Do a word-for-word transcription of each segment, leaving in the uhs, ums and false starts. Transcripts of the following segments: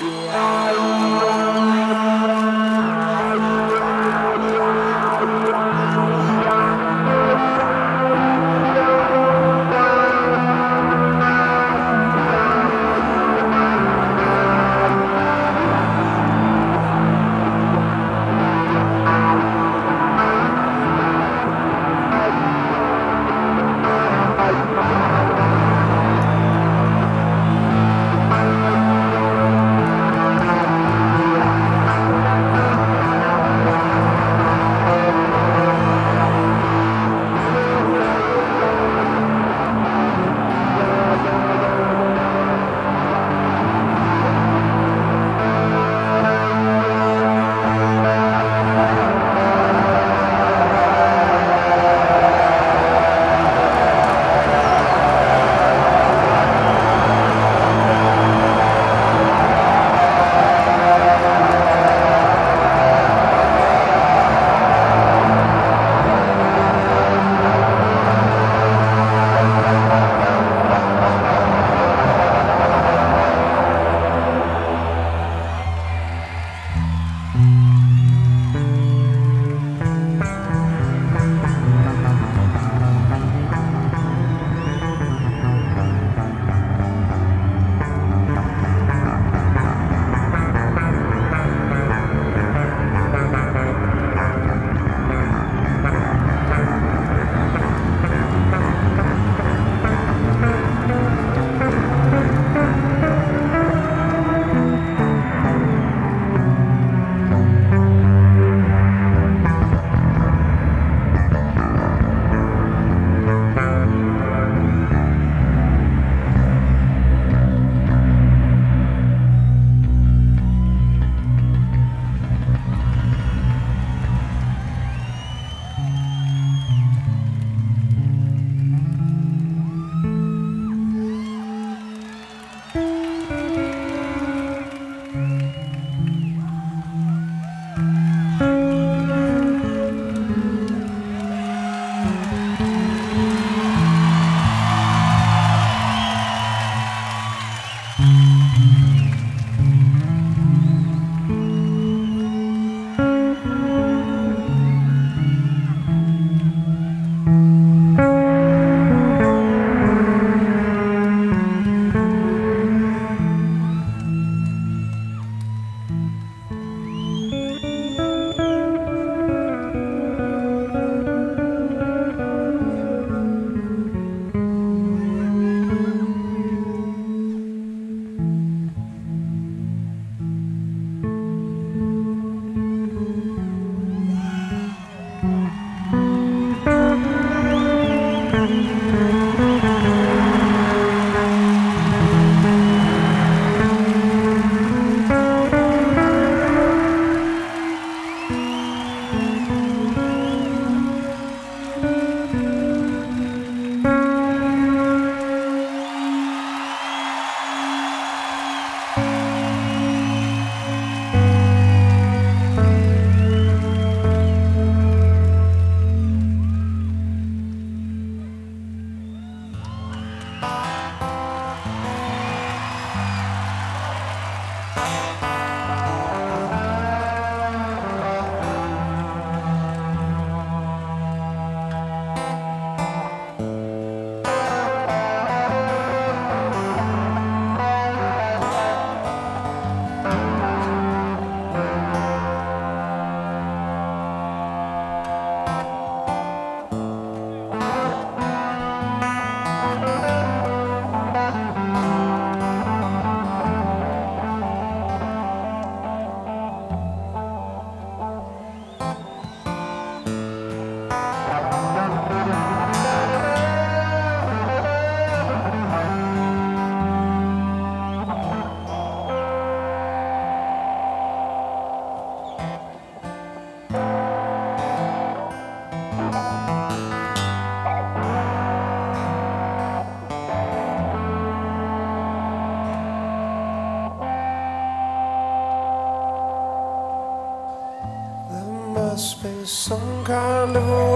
must be some kind of a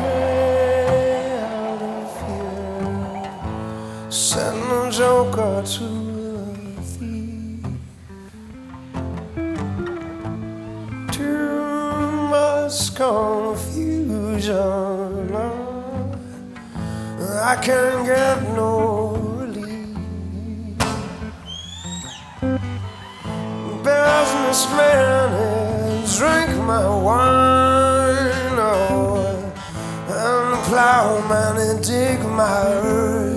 way out of here. Send a joker to the thief. vision. I can't get no relief. Businessman and drink my wine, oh, and the plowman and dig my earth.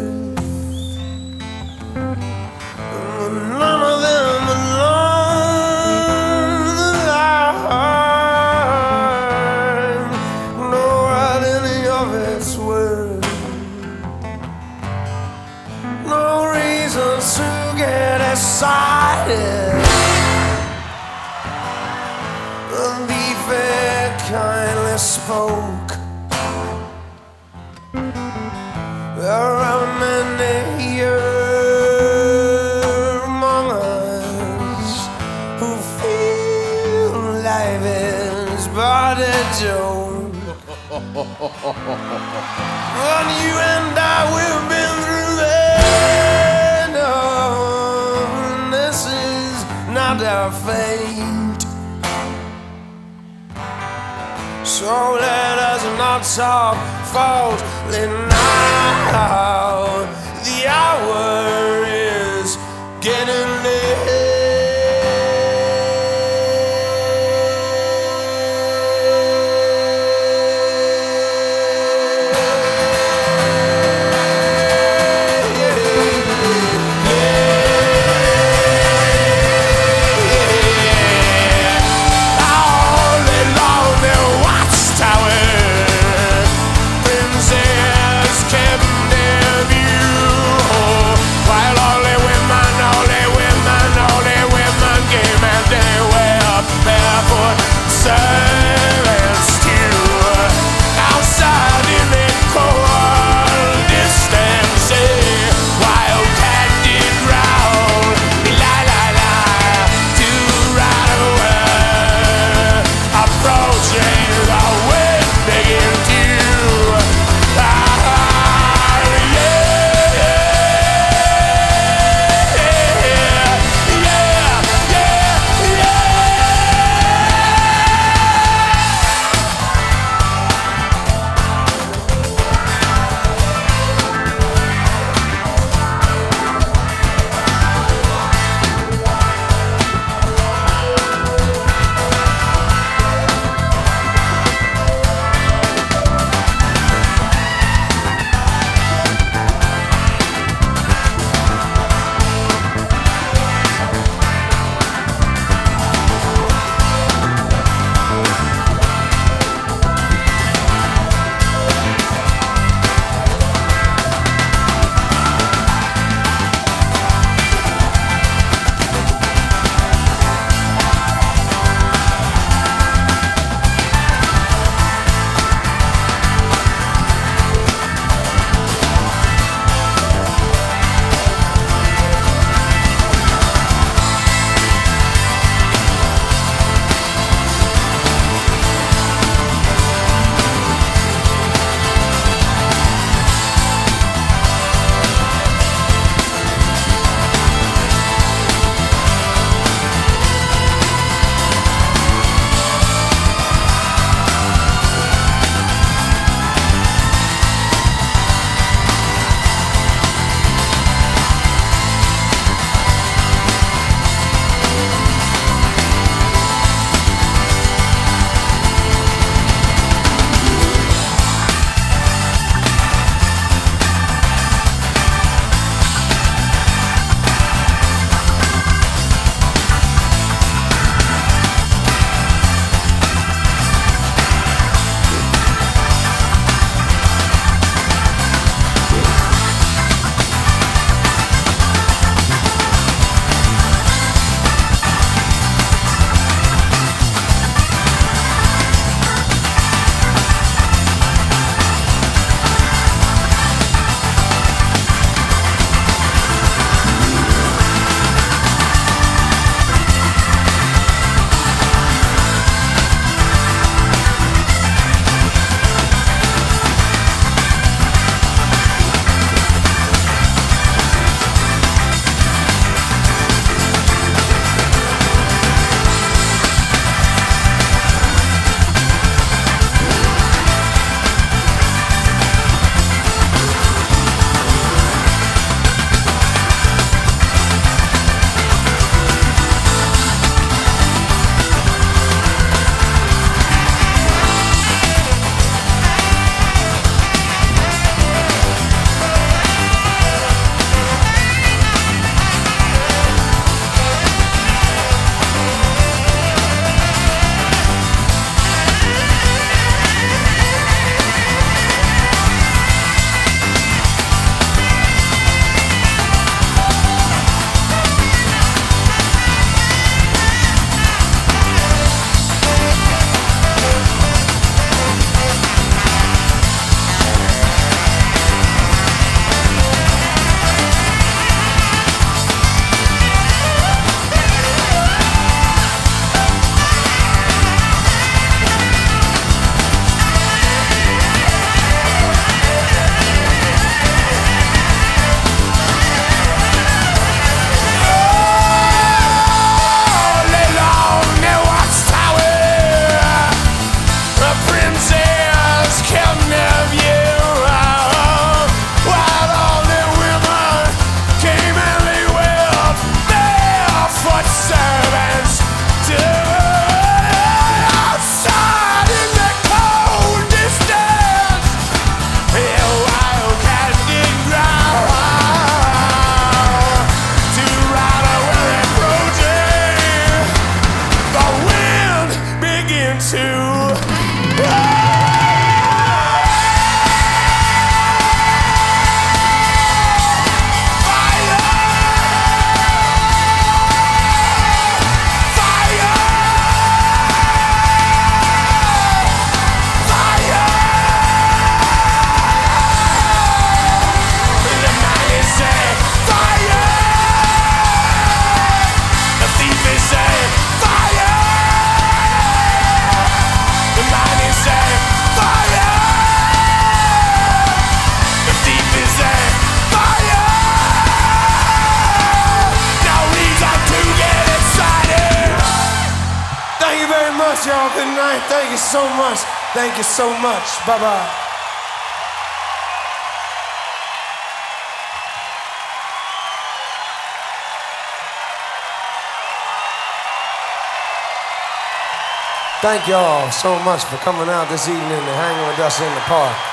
None of them along the line know what any of it's worth. No reason to get excited. The beefhead kindly spoke. There are many here among us who feel life is but a joke. But you and I, we've been through that. No, this is not our fate. So let us not talk falsely now. The hour is getting late. All along the watchtower, been said much, y'all. Good night. Thank you so much. Thank you so much. Bye-bye. Thank y'all so much for coming out this evening and hanging with us in the park.